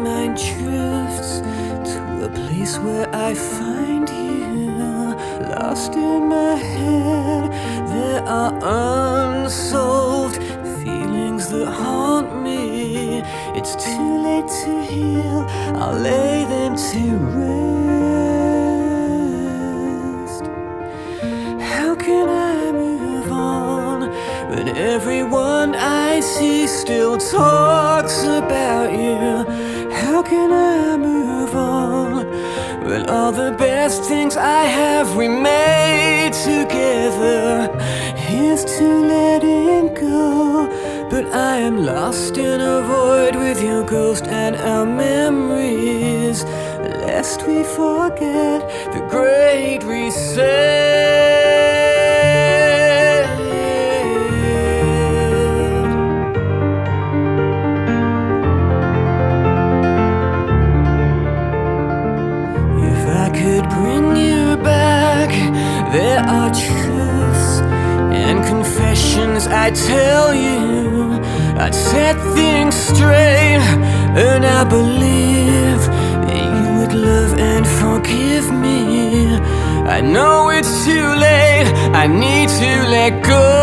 mind drifts to a place where I find you. Lost in my head, there are unsolved feelings that haunt me. It's too late to heal, I'll lay them to rest. How can I move on when everyone I see still talks about you? How can I move on when all the best things I have we made together? Here's to letting go, but I am lost in a void with your ghost and our memories, lest we forget the great reset. I could bring you back. There are truths and confessions I'd tell you. I'd set things straight, and I believe that you would love and forgive me. I know it's too late, I need to let go.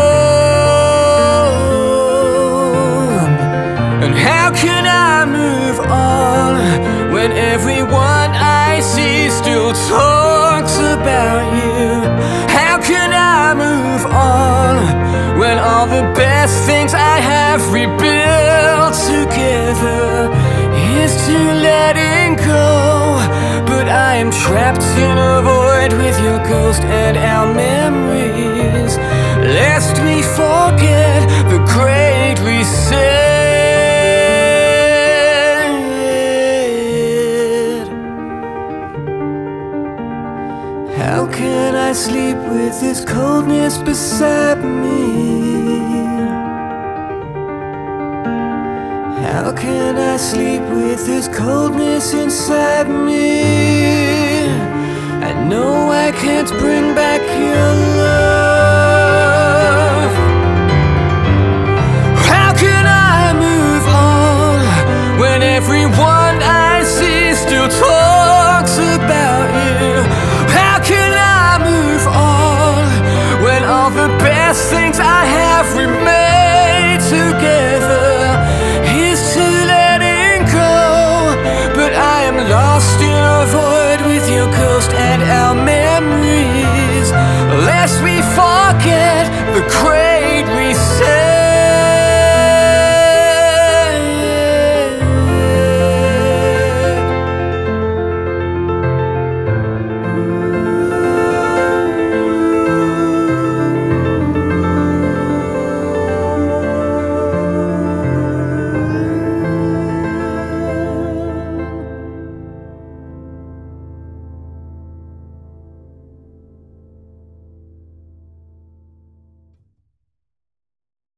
And how can I move on when everyone I see still talks about you? How can I move on when all the best things I have rebuilt together? Here's to letting go, but I am trapped in a void with your ghost and our memories, lest we forget the great reset. How can I sleep with this coldness beside me? How can I sleep with this coldness inside me? I know I can't bring back your love. How can I move on when everyone I see still talks about you? How can I move on when all the best things I have we made together? Here's to letting go, but I am lost in a void with your ghost and our memories, lest we forget the